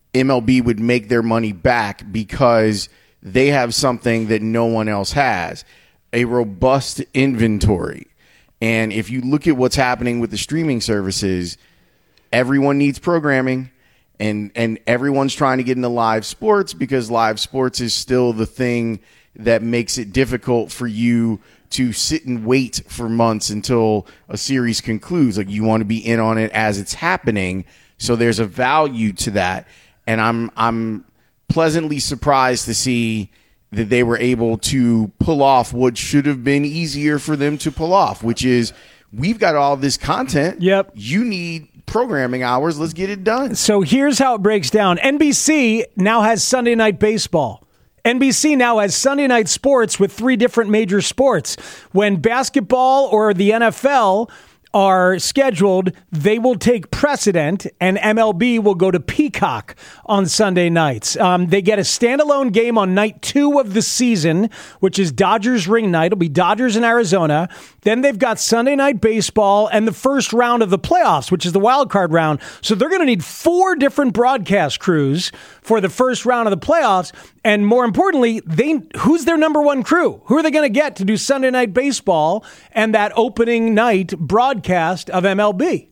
M L B would make their money back because they have something that no one else has, a robust inventory. And if you look at what's happening with the streaming services, everyone needs programming, and, and everyone's trying to get into live sports because live sports is still the thing that makes it difficult for you to sit and wait for months until a series concludes. Like, you want to be in on it as it's happening. So there's a value to that. And I'm I'm pleasantly surprised to see that they were able to pull off what should have been easier for them to pull off, which is, we've got all this content.
Yep.
You need programming hours. Let's get it done.
So here's how it breaks down. N B C now has Sunday Night Baseball. N B C now has Sunday Night Sports with three different major sports. When basketball or the N F L are scheduled, they will take precedent, and M L B will go to Peacock on Sunday nights. Um, they get a standalone game on night two of the season, which is Dodgers ring night. It'll be Dodgers in Arizona. Then they've got Sunday Night Baseball and the first round of the playoffs, which is the wild card round. So they're going to need four different broadcast crews for the first round of the playoffs. And more importantly, they who's their number one crew? Who are they going to get to do Sunday Night Baseball and that opening night broadcast of M L B?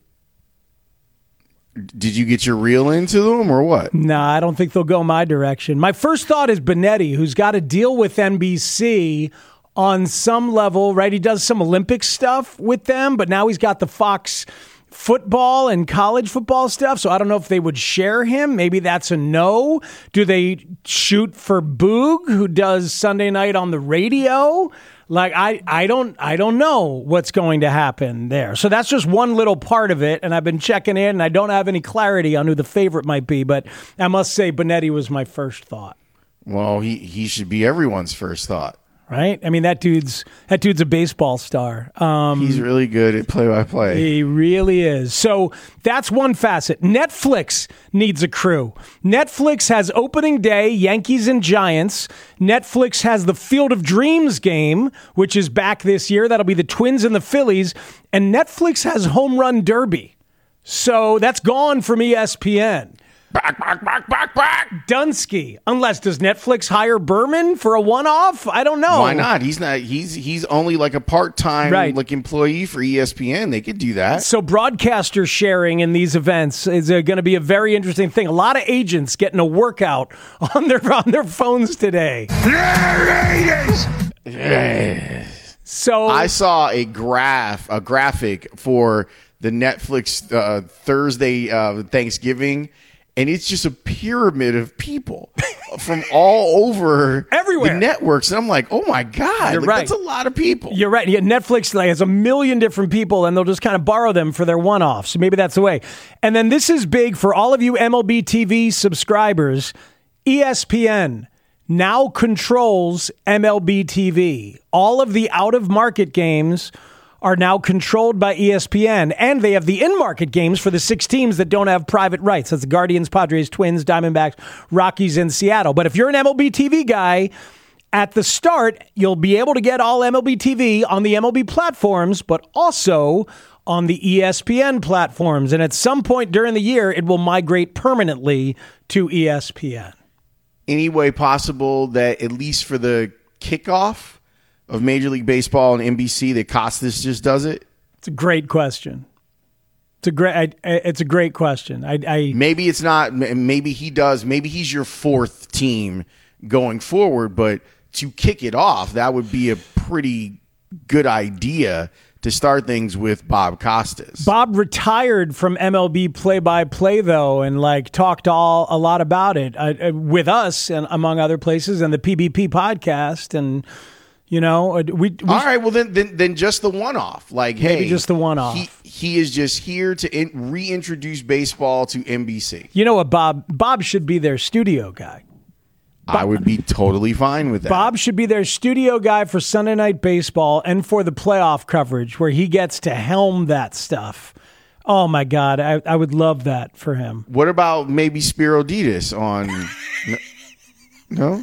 Did you get your reel into them or what?
Nah, I don't think they'll go my direction. My first thought is Benetti, who's got to deal with N B C on some level, right? He does some Olympic stuff with them, but now he's got the Fox football and college football stuff. So I don't know if they would share him. Maybe that's a no. Do they shoot for Boog, who does Sunday night on the radio? Like, I, I don't I don't know what's going to happen there. So that's just one little part of it. And I've been checking in, and I don't have any clarity on who the favorite might be. But I must say, Benetti was my first thought.
Well, he, he should be everyone's first thought.
Right? I mean, that dude's that dude's a baseball star. Um,
He's really good at play-by-play.
He really is. So that's one facet. Netflix needs a crew. Netflix has opening day, Yankees and Giants. Netflix has the Field of Dreams game, which is back this year. That'll be the Twins and the Phillies. And Netflix has Home Run Derby. So that's gone from E S P N.
Back, back, back, back, back.
Dunsky. Unless, does Netflix hire Berman for a one-off? I don't know.
Why not? He's not. He's he's only like a part-time
right.
like employee for E S P N. They could do that.
So broadcaster sharing in these events is going to be a very interesting thing. A lot of agents getting a workout on their on their phones today. So
I saw a graph, a graphic for the Netflix uh, Thursday uh, Thanksgiving. And it's just a pyramid of people from all over
everywhere
the networks. And I'm like, oh, my God.
You're
like,
right.
That's a lot of people.
You're right. Yeah, Netflix like, has a million different people, and they'll just kind of borrow them for their one-offs. So maybe that's the way. And then this is big for all of you M L B T V subscribers. E S P N now controls M L B T V. All of the out-of-market games are now controlled by E S P N, and they have the in-market games for the six teams that don't have private rights. That's the Guardians, Padres, Twins, Diamondbacks, Rockies, and Seattle. But if you're an M L B T V guy, at the start, you'll be able to get all M L B T V on the M L B platforms, but also on the E S P N platforms. And at some point during the year, it will migrate permanently to E S P N.
Any way possible that, at least for the kickoff of Major League Baseball and N B C, that Costas just does it?
It's a great question. It's a great. I, it's a great question. I, I
maybe it's not. Maybe he does. Maybe he's your fourth team going forward. But to kick it off, that would be a pretty good idea to start things with Bob Costas.
Bob retired from M L B play-by-play though, and like talked all a lot about it uh, with us and among other places, and the P B P podcast and. You know, we, we
all right. Well, then, then, then just the one-off. Like,
maybe
hey,
just the one-off.
He, he is just here to in, reintroduce baseball to N B C.
You know what, Bob? Bob should be their studio guy. Bob,
I would be totally fine with that.
Bob should be their studio guy for Sunday Night Baseball and for the playoff coverage, where he gets to helm that stuff. Oh my God, I, I would love that for him.
What about maybe Spiro Ditas on? no,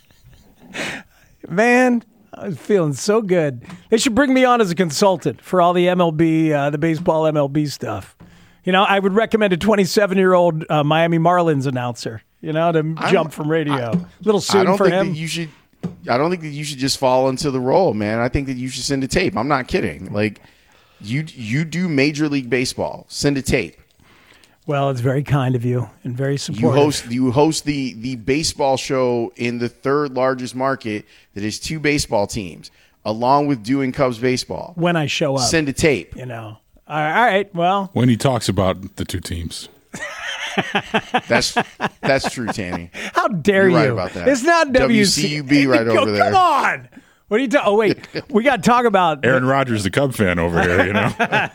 man. I was feeling so good. They should bring me on as a consultant for all the M L B, uh, the baseball M L B stuff. You know, I would recommend a twenty-seven-year-old uh, Miami Marlins announcer, you know, to
I'm-
jump from radio. A little soon
I don't
for
think
him.
that you should. I don't think that you should just fall into the role, man. I think that you should send a tape. I'm not kidding. Like you, you do Major League Baseball. Send a tape.
Well, it's very kind of you and very supportive.
You host. You host the the baseball show in the third largest market that is two baseball teams, along with doing Cubs baseball.
When I show up,
Send a tape.
You know. All right. All right well,
When he talks about the two teams.
That's that's true, Tanny.
How dare
You're right
you?
about that.
It's not W C
U B right
Go-
over there.
Come on. What are you talking? Oh wait, we got to talk about
Aaron Rodgers, the Cub fan over here, you know.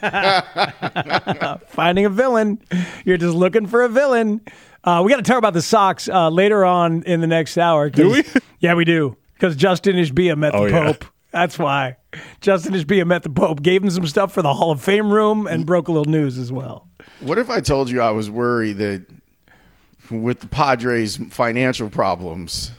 finding a villain. You're just looking for a villain. Uh, we got to talk about the Sox uh, later on in the next hour.
Do we?
Yeah, we do. Because Justin Ishbia met
Oh,
the
yeah.
Pope. That's why. Justin Ishbia met the Pope, gave him some stuff for the Hall of Fame room, and broke a little news as well.
What if I told you I was worried that with the Padres' financial problems,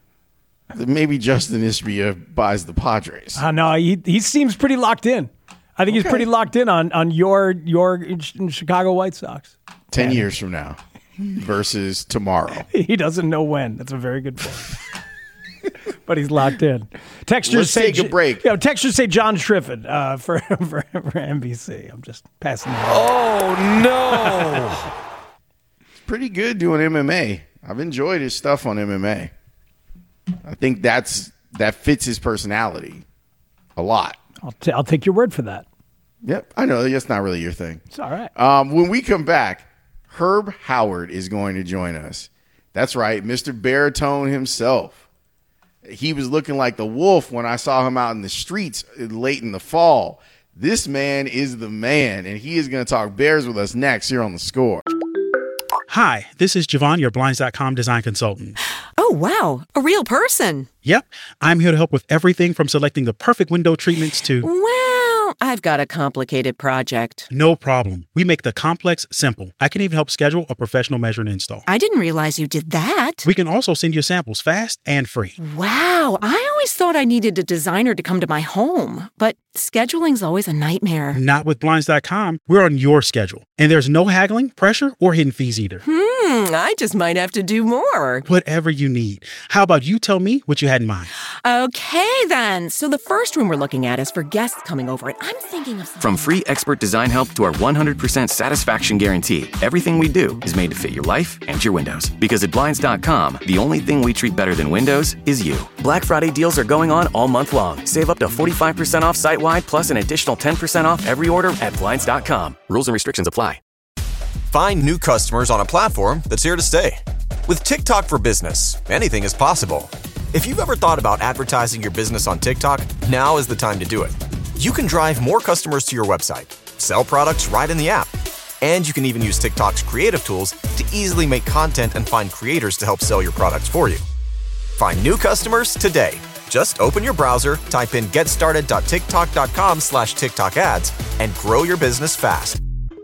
that maybe Justin Ishbia buys the Padres?
Uh, no, he he seems pretty locked in. I think he's
Okay.
pretty locked in on on your your Chicago White Sox.
Ten years from now versus tomorrow.
He doesn't know when. That's a very good point. But he's locked in. Textures
Let's
say
take a break.
You know, textures say John Shriffen uh, for, for for N B C. I'm just passing that.
Oh no! It's pretty good doing M M A. I've enjoyed his stuff on M M A. I think that's that fits his personality a lot.
I'll, t- I'll take your word for that.
Yep, I know that's not really your thing.
It's all right.
Um, when we come back, Herb Howard is going to join us. That's right, Mister Baritone himself. He was looking like the wolf when I saw him out in the streets late in the fall. This man is the man, and he is going to talk Bears with us next here on The Score.
Hi, this is Javon, your Blinds dot com design consultant.
Oh, wow. A real person.
Yep, I'm here to help with everything from selecting the perfect window treatments to...
Well, I've got a complicated project.
No problem. We make the complex simple. I can even help schedule a professional measure and install.
I didn't realize you did that.
We can also send you samples fast and free.
Wow, I always thought I needed a designer to come to my home, but scheduling's always a nightmare.
Not with Blinds dot com. We're on your schedule. And there's no haggling, pressure, or hidden fees either.
Hmm, I just might have to do more.
Whatever you need. How about you tell me what you had in mind?
Okay, then. So the first room we're looking at is for guests coming over, and I'm thinking of something.
From free expert design help to our one hundred percent satisfaction guarantee, everything we do is made to fit your life and your windows. Because at Blinds dot com, the only thing we treat better than windows is you. Black Friday deals are going on all month long. Save up to forty-five percent off site-wide, plus an additional ten percent off every order at Blinds dot com. Rules and restrictions apply.
Find new customers on a platform that's here to stay. With TikTok for Business, anything is possible. If you've ever thought about advertising your business on TikTok, now is the time to do it. You can drive more customers to your website, sell products right in the app, and you can even use TikTok's creative tools to easily make content and find creators to help sell your products for you. Find new customers today. Just open your browser, type in getstarted.tiktok.com slash TikTok ads, and grow your business fast.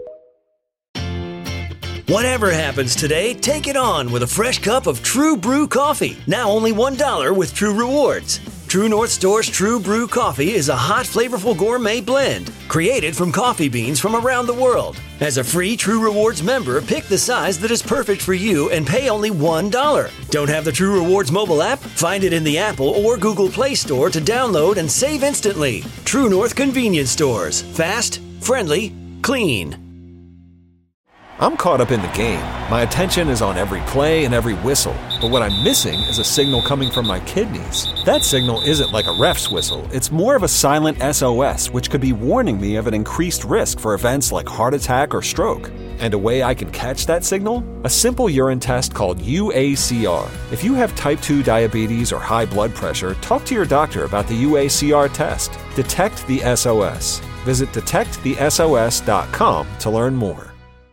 Whatever happens today, take it on with a fresh cup of True Brew coffee. Now only one dollar with True Rewards. True North Store's True Brew coffee is a hot, flavorful gourmet blend created from coffee beans from around the world. As a free True Rewards member, pick the size that is perfect for you and pay only one dollar. Don't have the True Rewards mobile app? Find it in the Apple or Google Play Store to download and save instantly. True North Convenience Stores. Fast, friendly, clean.
I'm caught up in the game. My attention is on every play and every whistle. But what I'm missing is a signal coming from my kidneys. That signal isn't like a ref's whistle. It's more of a silent S O S, which could be warning me of an increased risk for events like heart attack or stroke. And a way I can catch that signal? A simple urine test called U A C R. If you have type two diabetes or high blood pressure, talk to your doctor about the U A C R test. Detect the S O S. Visit detect the S O S dot com to learn more.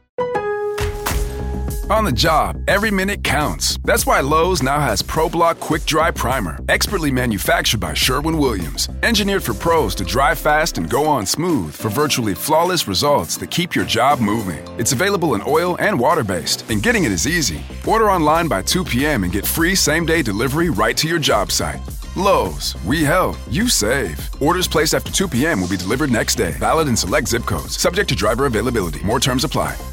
On the job, every minute counts. That's why Lowe's now has ProBlock Quick Dry Primer, expertly manufactured by Sherwin-Williams. Engineered for pros to dry fast and go on smooth for virtually flawless results that keep your job moving. It's available in oil and water-based, and getting it is easy. Order online by two p.m. and get free same-day delivery right to your job site. Lowe's, we help, you save. Orders placed after two p.m. will be delivered next day. Valid in select zip codes. Subject to driver availability. More terms apply.